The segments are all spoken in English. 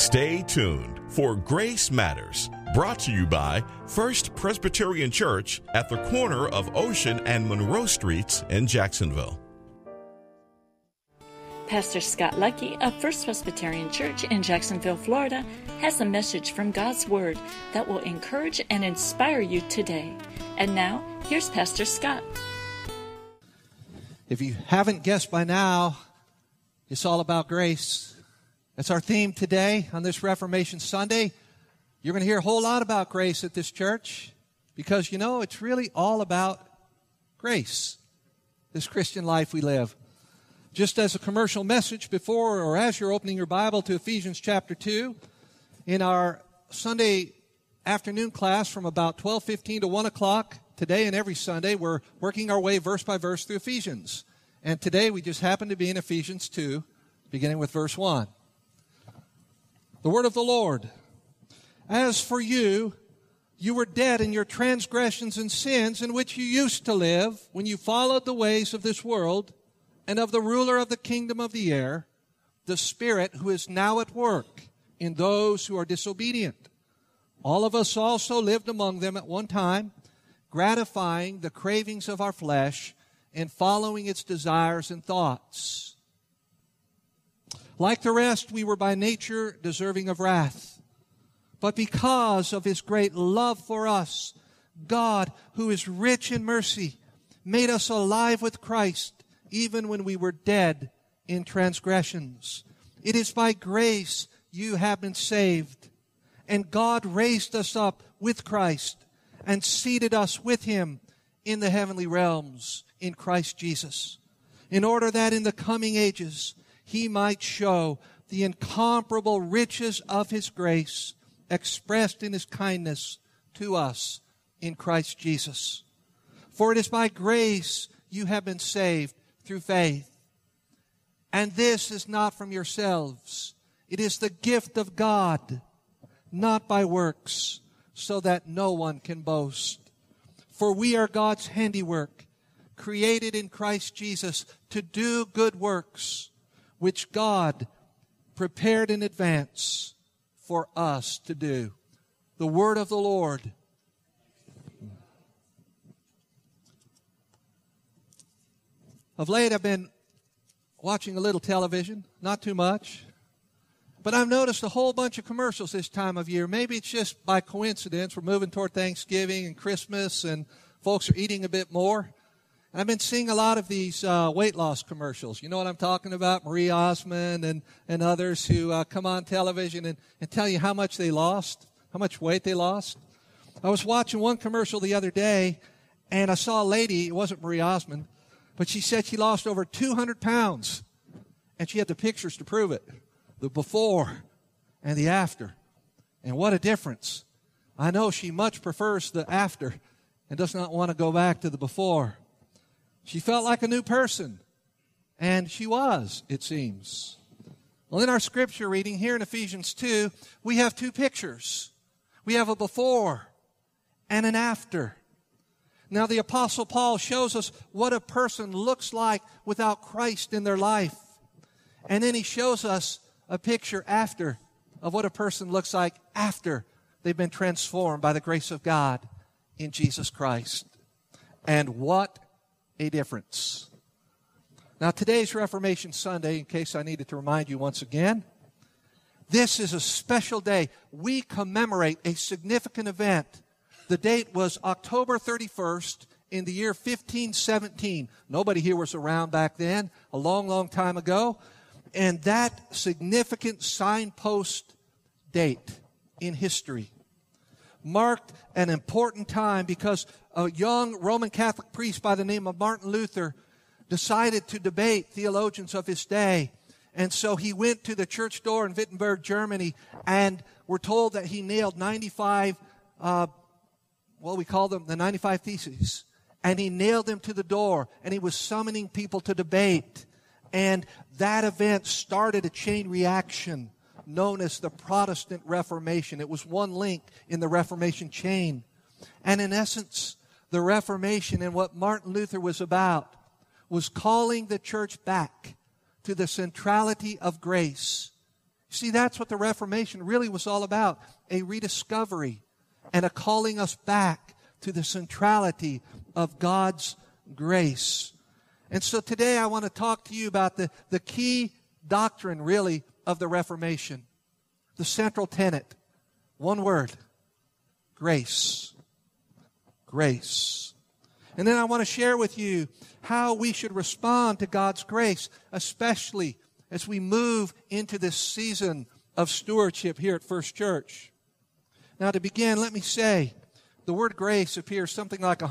Stay tuned for Grace Matters, brought to you by First Presbyterian Church at the corner of Ocean and Monroe Streets in Jacksonville. Pastor Scott Lucky of First Presbyterian Church in Jacksonville, Florida, has a message from God's Word that will encourage and inspire you today. And now, here's Pastor Scott. If you haven't guessed by now, it's all about grace. That's our theme today on this Reformation Sunday. You're going to hear a whole lot about grace at this church because, it's really all about grace, this Christian life we live. Just as a commercial message before or as you're opening your Bible to Ephesians chapter 2, in our Sunday afternoon class from about 12:15 to 1 o'clock, today and every Sunday, we're working our way verse by verse through Ephesians. And today we just happen to be in Ephesians 2, beginning with verse 1. The word of the Lord. As for you, you were dead in your transgressions and sins in which you used to live when you followed the ways of this world and of the ruler of the kingdom of the air, the Spirit who is now at work in those who are disobedient. All of us also lived among them at one time, gratifying the cravings of our flesh and following its desires and thoughts. Like the rest, we were by nature deserving of wrath. But because of His great love for us, God, who is rich in mercy, made us alive with Christ, even when we were dead in transgressions. It is by grace you have been saved. And God raised us up with Christ and seated us with Him in the heavenly realms in Christ Jesus, in order that in the coming ages He might show the incomparable riches of His grace expressed in His kindness to us in Christ Jesus. For it is by grace you have been saved through faith. And this is not from yourselves. It is the gift of God, not by works, so that no one can boast. For we are God's handiwork, created in Christ Jesus to do good works, which God prepared in advance for us to do. The word of the Lord. Of late, I've been watching a little television, not too much, but I've noticed a whole bunch of commercials this time of year. Maybe it's just by coincidence. We're moving toward Thanksgiving and Christmas, and folks are eating a bit more. I've been seeing a lot of these weight loss commercials. You know what I'm talking about? Marie Osmond and others who come on television and tell you how much they lost, how much weight they lost. I was watching one commercial the other day, and I saw a lady, it wasn't Marie Osmond, but she said she lost over 200 pounds, and she had the pictures to prove it, the before and the after. And what a difference. I know she much prefers the after and does not want to go back to the before. She felt like a new person, and she was, it seems. Well, in our scripture reading here in Ephesians 2, we have two pictures. We have a before and an after. Now, the Apostle Paul shows us what a person looks like without Christ in their life. And then he shows us a picture after of what a person looks like after they've been transformed by the grace of God in Jesus Christ. And what a difference. Now, today's Reformation Sunday, in case I needed to remind you once again, this is a special day. We commemorate a significant event. The date was October 31st in the year 1517. Nobody here was around back then, a long, long time ago. And that significant signpost date in history marked an important time because a young Roman Catholic priest by the name of Martin Luther decided to debate theologians of his day. And so he went to the church door in Wittenberg, Germany, and we're told that he nailed 95, we call them the 95 Theses. And he nailed them to the door, and he was summoning people to debate. And that event started a chain reaction known as the Protestant Reformation. It was one link in the Reformation chain. And in essence, the Reformation and what Martin Luther was about was calling the church back to the centrality of grace See, that's what the Reformation really was all about, a rediscovery and a calling us back to the centrality of God's grace. And so today I want to talk to you about the key doctrine, really, of the Reformation. The central tenet. One word. Grace. Grace. And then I want to share with you how we should respond to God's grace, especially as we move into this season of stewardship here at First Church. Now, to begin, let me say, the word grace appears something like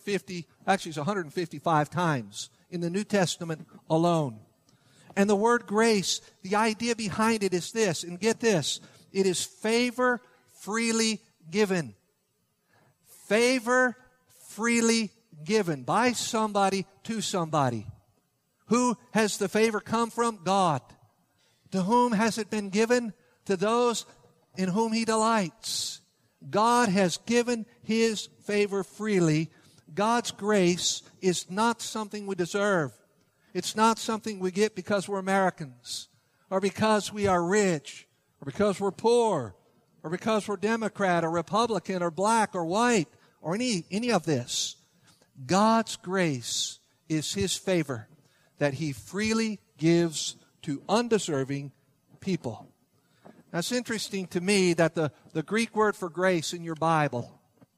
155 times in the New Testament alone. And the word grace, the idea behind it is this, and get this, it is favor freely given. Favor freely given by somebody to somebody. Who has the favor come from? God. To whom has it been given? To those in whom He delights. God has given His favor freely. God's grace is not something we deserve. It's not something we get because we're Americans, or because we are rich, or because we're poor, or because we're Democrat, or Republican, or black, or white, or any of this. God's grace is His favor that He freely gives to undeserving people. Now, it's interesting to me that the Greek word for grace in your Bible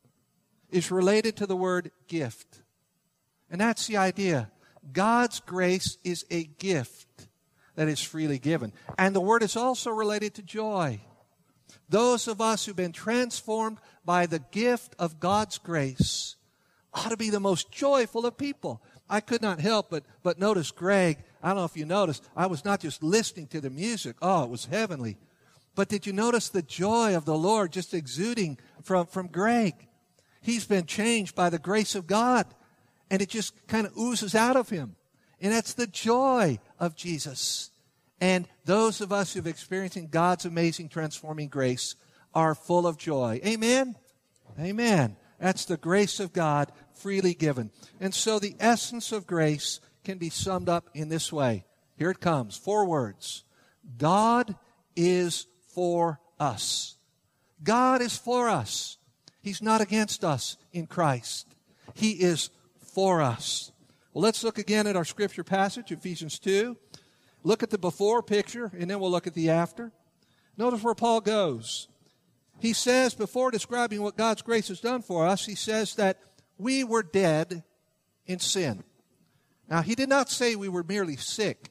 is related to the word gift. And that's the idea. God's grace is a gift that is freely given. And the word is also related to joy. Those of us who've been transformed by the gift of God's grace ought to be the most joyful of people. I could not help but notice Greg. I don't know if you noticed, I was not just listening to the music. Oh, it was heavenly. But did you notice the joy of the Lord just exuding from Greg? He's been changed by the grace of God, and it just kind of oozes out of him. And that's the joy of Jesus. And those of us who've experienced God's amazing transforming grace are full of joy. Amen? Amen. That's the grace of God freely given. And so the essence of grace can be summed up in this way. Here it comes. 4 words. God is for us. God is for us. He's not against us in Christ. He is for us. Well, let's look again at our scripture passage, Ephesians 2. Look at the before picture, and then we'll look at the after. Notice where Paul goes. He says, before describing what God's grace has done for us, he says that we were dead in sin. Now, he did not say we were merely sick.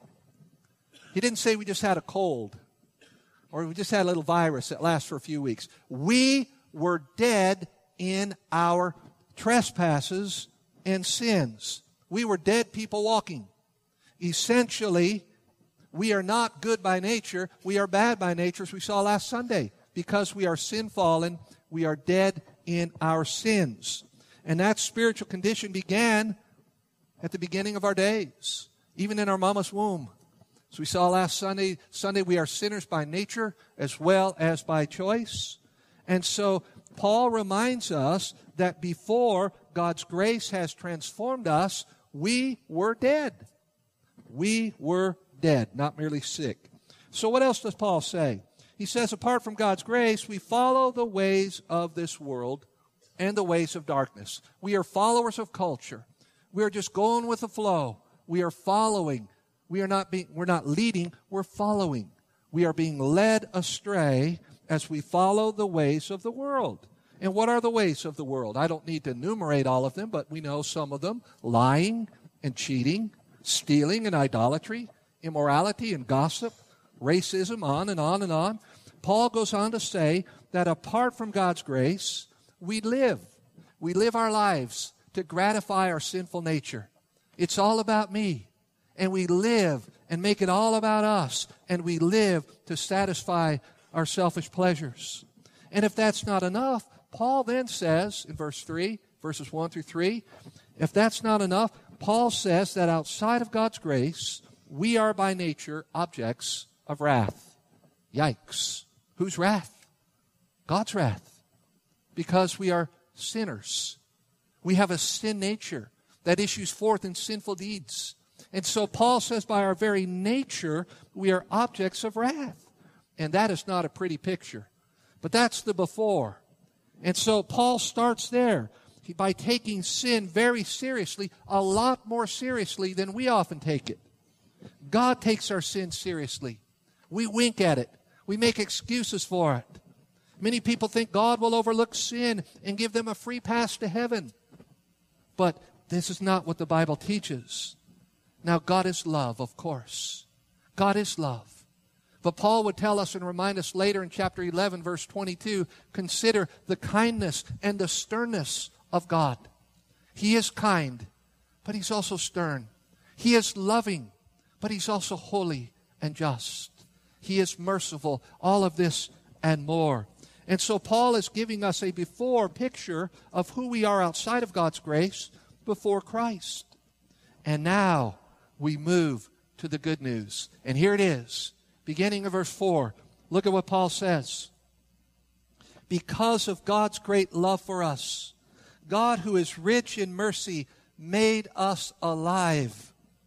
He didn't say we just had a cold, or we just had a little virus that lasts for a few weeks. We were dead in our trespasses and sins. We were dead people walking. Essentially, we are not good by nature. We are bad by nature, as we saw last Sunday. Because we are sin-fallen, we are dead in our sins. And that spiritual condition began at the beginning of our days, even in our mama's womb. As we saw last Sunday, we are sinners by nature as well as by choice. And so Paul reminds us that before God's grace has transformed us, we were dead. We were dead, not merely sick. So what else does Paul say? He says, apart from God's grace, we follow the ways of this world and the ways of darkness. We are followers of culture. We are just going with the flow. We are following. We're not leading, we're following. We are being led astray as we follow the ways of the world. And what are the ways of the world? I don't need to enumerate all of them, but we know some of them. Lying and cheating, stealing and idolatry, immorality and gossip, racism, on and on and on. Paul goes on to say that apart from God's grace, we live. We live our lives to gratify our sinful nature. It's all about me. And we live and make it all about us. And we live to satisfy our selfish pleasures. And if that's not enough, Paul then says in verses 1 through 3, if that's not enough, Paul says that outside of God's grace, we are by nature objects of wrath. Yikes. Whose wrath? God's wrath. Because we are sinners. We have a sin nature that issues forth in sinful deeds. And so Paul says by our very nature, we are objects of wrath. And that is not a pretty picture. But that's the before. And so Paul starts there by taking sin very seriously, a lot more seriously than we often take it. God takes our sin seriously. We wink at it. We make excuses for it. Many people think God will overlook sin and give them a free pass to heaven. But this is not what the Bible teaches. Now, God is love, of course. God is love. But Paul would tell us and remind us later in chapter 11, verse 22, consider the kindness and the sternness of God. He is kind, but He's also stern. He is loving, but He's also holy and just. He is merciful, all of this and more. And so Paul is giving us a before picture of who we are outside of God's grace before Christ. And now we move to the good news. And here it is, beginning of verse 4. Look at what Paul says. Because of God's great love for us, God, who is rich in mercy, made us alive,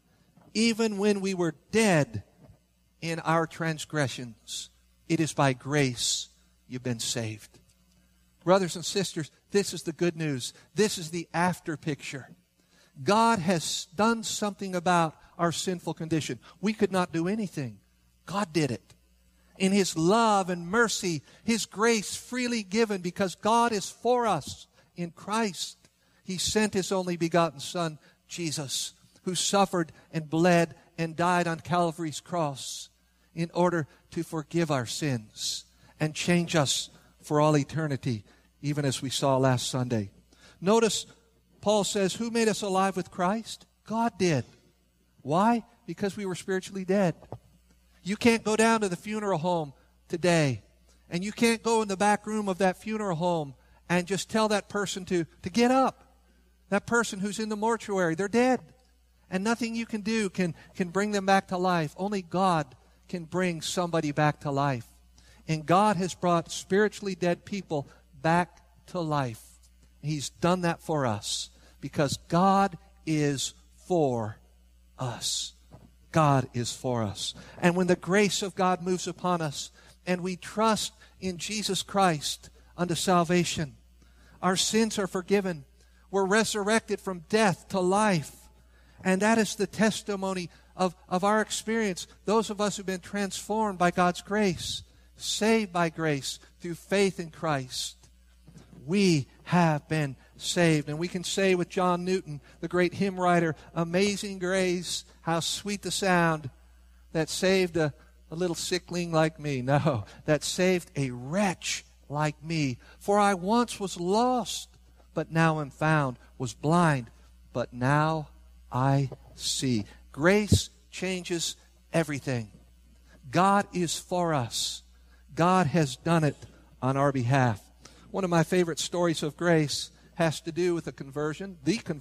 even when we were dead in our transgressions. It is by grace you've been saved. Brothers and sisters, this is the good news. This is the after picture. God has done something about our sinful condition. We could not do anything. God did it. In His love and mercy, His grace freely given because God is for us in Christ. He sent His only begotten Son, Jesus, who suffered and bled and died on Calvary's cross in order to forgive our sins and change us for all eternity, even as we saw last Sunday. Notice Paul says, who made us alive with Christ? God did. Why? Because we were spiritually dead. You can't go down to the funeral home today, and you can't go in the back room of that funeral home and just tell that person to get up. That person who's in the mortuary, they're dead. And nothing you can do can bring them back to life. Only God can bring somebody back to life. And God has brought spiritually dead people back to life. He's done that for us because God is for us. God is for us. And when the grace of God moves upon us and we trust in Jesus Christ unto salvation, our sins are forgiven. We're resurrected from death to life. And that is the testimony of our experience. Those of us who've been transformed by God's grace, saved by grace through faith in Christ, we have been saved. And we can say with John Newton, the great hymn writer, amazing grace, how sweet the sound that saved a little sickling like me. No, that saved a wretch like me. For I once was lost, but now am found, was blind, but now I see. Grace changes everything. God is for us. God has done it on our behalf. One of my favorite stories of grace has to do with the conversion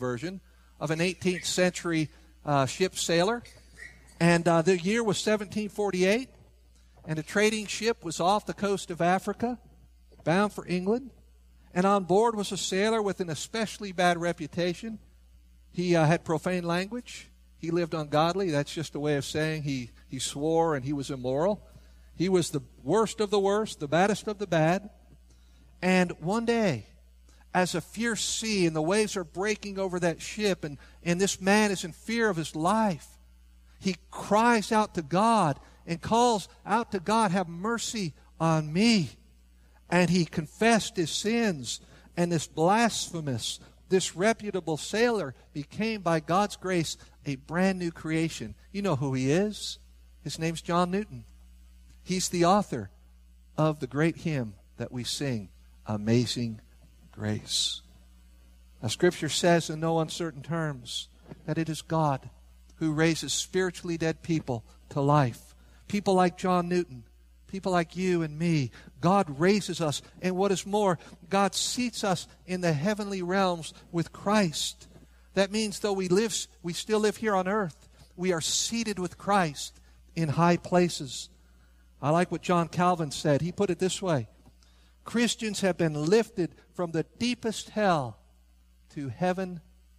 of an 18th century ship sailor. And the year was 1748, and a trading ship was off the coast of Africa, bound for England. And on board was a sailor with an especially bad reputation. He had profane language. He lived ungodly. That's just a way of saying he swore and he was immoral. He was the worst of the worst, the baddest of the bad. And one day, as a fierce sea and the waves are breaking over that ship, and this man is in fear of his life, he cries out to God and calls out to God, have mercy on me. And he confessed his sins, and this blasphemous, disreputable sailor became, by God's grace, a brand new creation. You know who he is? His name's John Newton. He's the author of the great hymn that we sing, Amazing Grace. Now, Scripture says in no uncertain terms that it is God who raises spiritually dead people to life. People like John Newton, people like you and me. God raises us, and what is more, God seats us in the heavenly realms with Christ. That means though we still live here on earth, we are seated with Christ in high places. I like what John Calvin said. He put it this way: Christians have been lifted from the deepest hell to heaven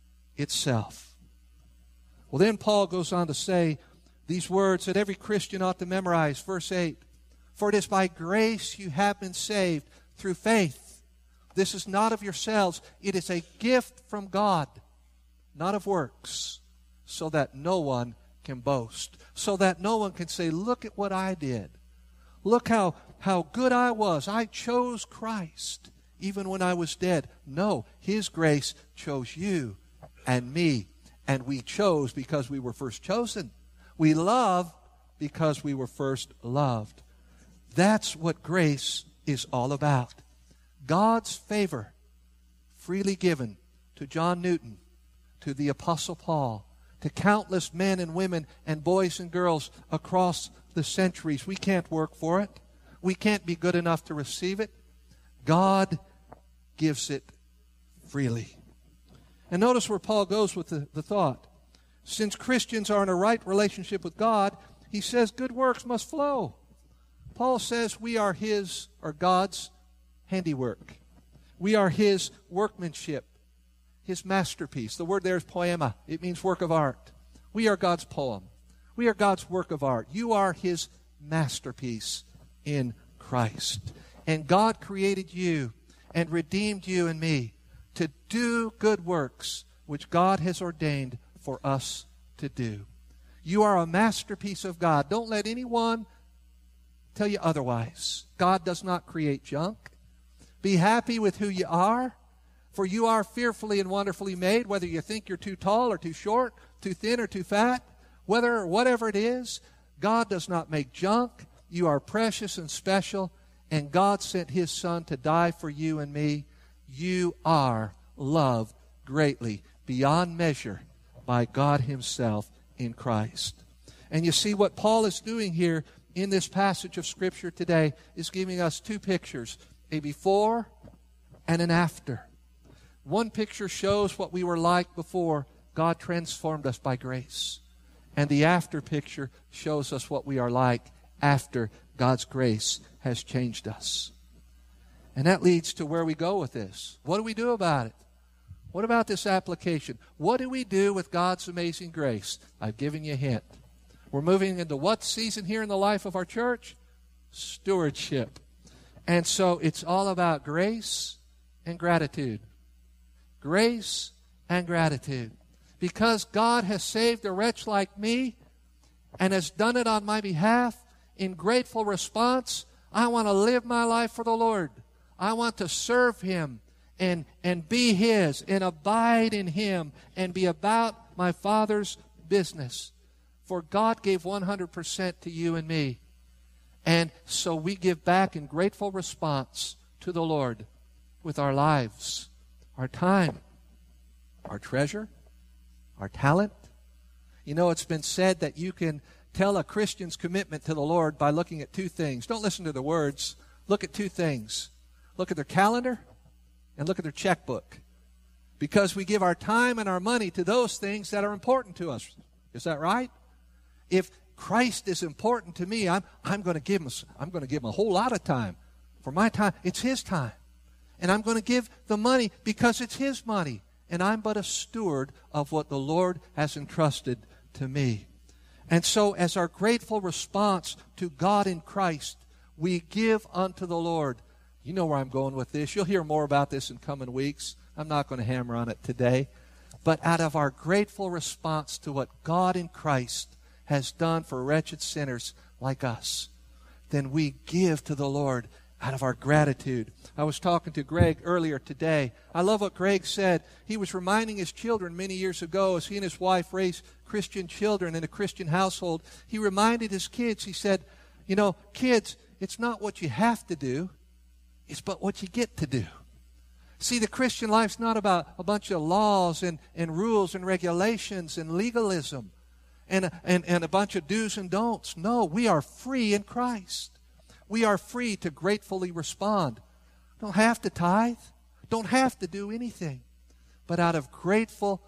itself. Well, then Paul goes on to say these words that every Christian ought to memorize. Verse 8, For it is by grace you have been saved through faith. This is not of yourselves. It is a gift from God, not of works, so that no one can boast. So that no one can say, look at what I did. Look how good I was. I chose Christ even when I was dead. No, His grace chose you and me. And we chose because we were first chosen. We love because we were first loved. That's what grace is all about. God's favor freely given to John Newton, to the Apostle Paul, to countless men and women and boys and girls across the centuries. We can't work for it. We can't be good enough to receive it. God gives it freely. And notice where Paul goes with the thought. Since Christians are in a right relationship with God, he says good works must flow. Paul says we are His, or God's, handiwork. We are His workmanship, His masterpiece. The word there is poema. It means work of art. We are God's poem. We are God's work of art. You are His masterpiece in Christ. And God created you and redeemed you and me to do good works which God has ordained for us to do. You are a masterpiece of God. Don't let anyone tell you otherwise. God does not create junk. Be happy with who you are, for you are fearfully and wonderfully made, whether you think you're too tall or too short, too thin or too fat, whatever it is. God does not make junk. You are precious and special, and God sent His Son to die for you and me. You are loved greatly, beyond measure, by God Himself in Christ. And you see what Paul is doing here in this passage of Scripture today is giving us two pictures, a before and an after. One picture shows what we were like before God transformed us by grace. And the after picture shows us what we are like after God's grace has changed us. And that leads to where we go with this. What do we do about it? What about this application? What do we do with God's amazing grace? I've given you a hint. We're moving into what season here in the life of our church? Stewardship. And so it's all about grace and gratitude. Grace and gratitude. Because God has saved a wretch like me and has done it on my behalf, in grateful response, I want to live my life for the Lord. I want to serve Him and be His and abide in Him and be about my Father's business. For God gave 100% to you and me. And so we give back in grateful response to the Lord with our lives, our time, our treasure, our talent. You know, it's been said that you can tell a Christian's commitment to the Lord by looking at two things. Don't listen to the words. Look at two things. Look at their calendar and look at their checkbook. Because we give our time and our money to those things that are important to us. Is that right? If Christ is important to me, I'm going to give him a whole lot of time. For my time, it's His time. And I'm going to give the money because it's His money. And I'm but a steward of what the Lord has entrusted to me. And so as our grateful response to God in Christ, we give unto the Lord. You know where I'm going with this. You'll hear more about this in coming weeks. I'm not going to hammer on it today. But out of our grateful response to what God in Christ has done for wretched sinners like us, then we give to the Lord out of our gratitude. I was talking to Greg earlier today. I love what Greg said. He was reminding his children many years ago as he and his wife raised Christian children in a Christian household. He reminded his kids, he said, you know, kids, it's not what you have to do, it's but what you get to do. See, the Christian life's not about a bunch of laws and rules and regulations and legalism and a bunch of do's and don'ts. No, we are free in Christ. We are free to gratefully respond. Don't have to tithe. Don't have to do anything. But out of grateful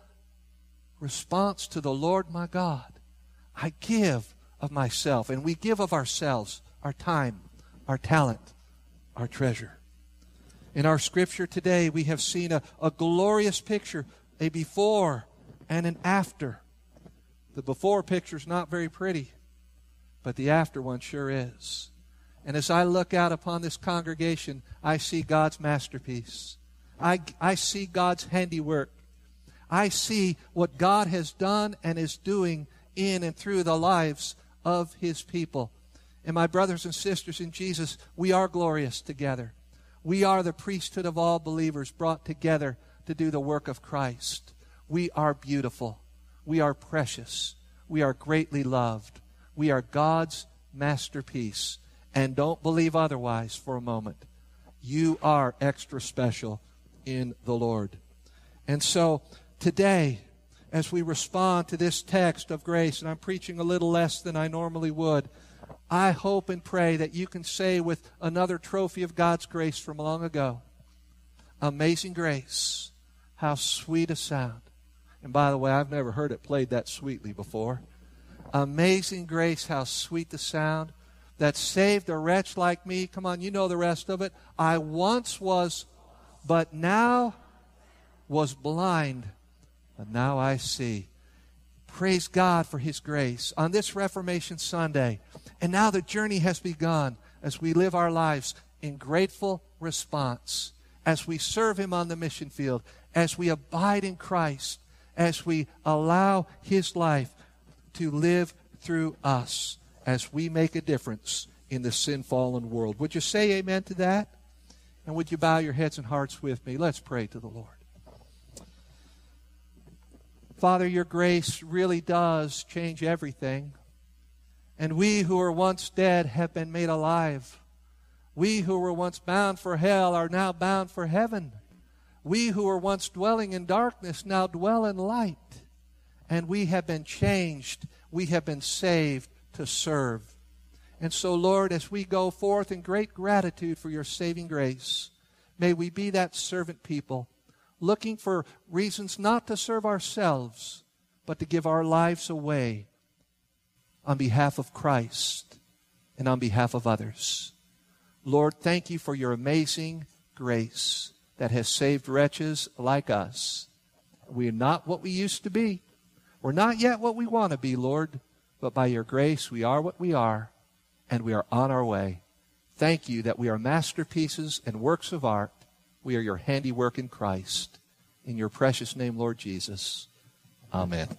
response to the Lord my God, I give of myself. And we give of ourselves, our time, our talent, our treasure. In our scripture today, we have seen a glorious picture, a before and an after. The before picture is not very pretty, but the after one sure is. And as I look out upon this congregation, I see God's masterpiece. I see God's handiwork. I see what God has done and is doing in and through the lives of His people. And my brothers and sisters in Jesus, we are glorious together. We are the priesthood of all believers brought together to do the work of Christ. We are beautiful. We are precious. We are greatly loved. We are God's masterpiece. And don't believe otherwise for a moment. You are extra special in the Lord. And so today, as we respond to this text of grace, and I'm preaching a little less than I normally would, I hope and pray that you can say with another trophy of God's grace from long ago, amazing grace, how sweet a sound. And by the way, I've never heard it played that sweetly before. Amazing grace, how sweet the sound that saved a wretch like me. Come on, you know the rest of it. I once was, but now was blind, but now I see. Praise God for His grace on this Reformation Sunday. And now the journey has begun as we live our lives in grateful response, as we serve Him on the mission field, as we abide in Christ, as we allow His life to live through us, as we make a difference in the sin-fallen world. Would you say amen to that? And would you bow your heads and hearts with me? Let's pray to the Lord. Father, your grace really does change everything. And we who were once dead have been made alive. We who were once bound for hell are now bound for heaven. We who were once dwelling in darkness now dwell in light. And we have been changed. We have been saved to serve. And so, Lord, as we go forth in great gratitude for your saving grace, may we be that servant people, looking for reasons not to serve ourselves, but to give our lives away on behalf of Christ and on behalf of others. Lord, thank you for your amazing grace that has saved wretches like us. We are not what we used to be. We're not yet what we want to be, Lord, but by your grace we are what we are, and we are on our way. Thank you that we are masterpieces and works of art. We are your handiwork in Christ. In your precious name, Lord Jesus. Amen.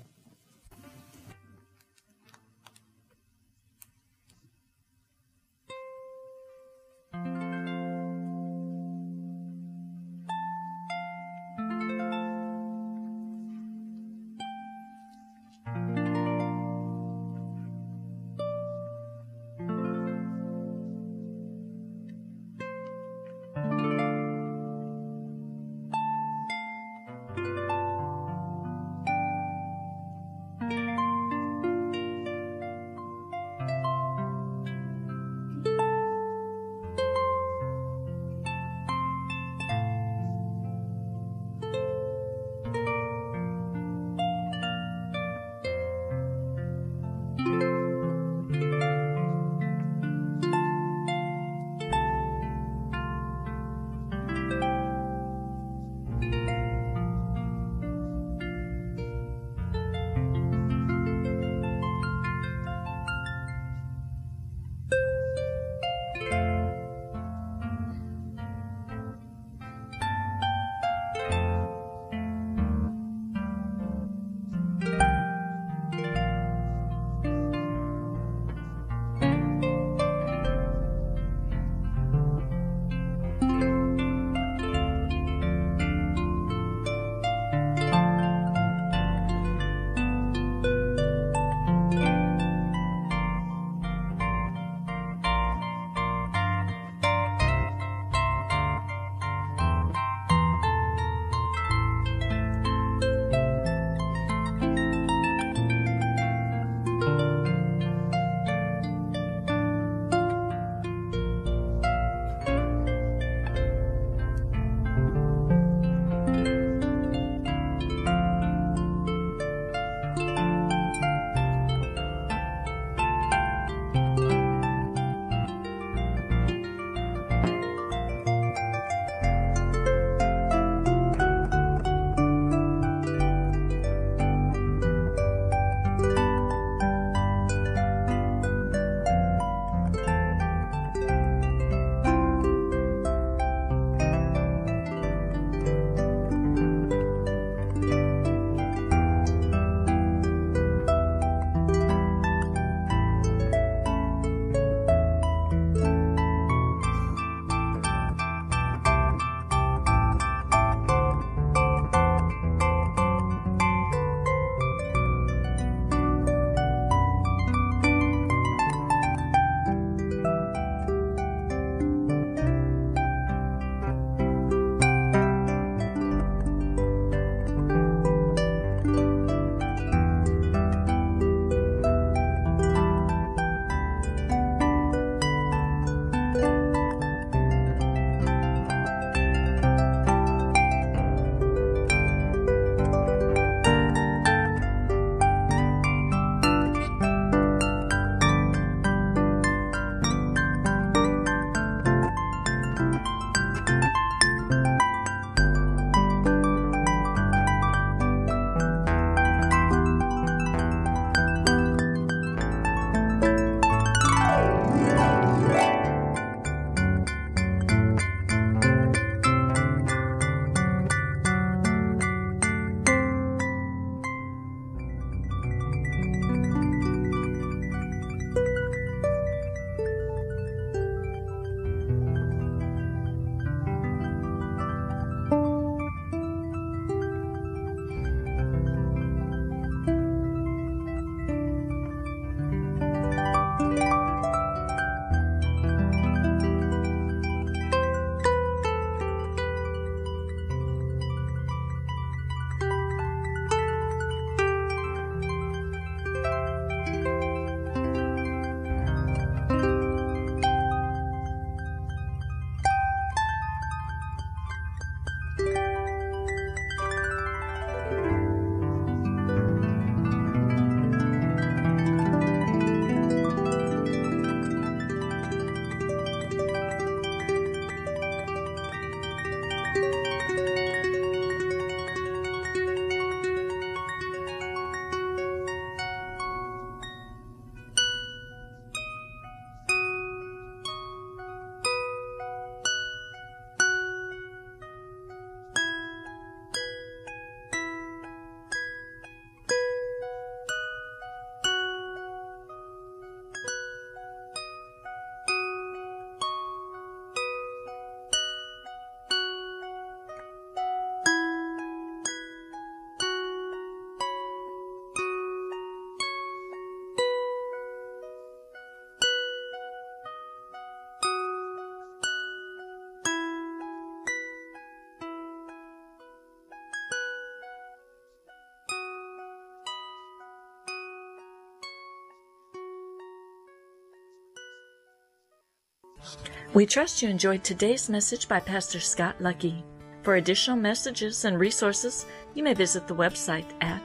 We trust you enjoyed today's message by Pastor Scott Lucky. For additional messages and resources, you may visit the website at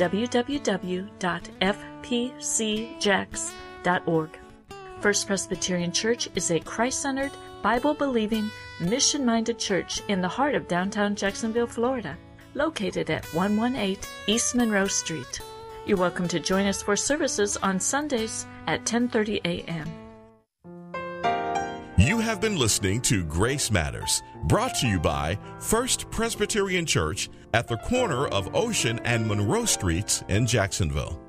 www.fpcjax.org. First Presbyterian Church is a Christ-centered, Bible-believing, mission-minded church in the heart of downtown Jacksonville, Florida, located at 118 East Monroe Street. You're welcome to join us for services on Sundays at 10:30 a.m. You have been listening to Grace Matters, brought to you by First Presbyterian Church at the corner of Ocean and Monroe Streets in Jacksonville.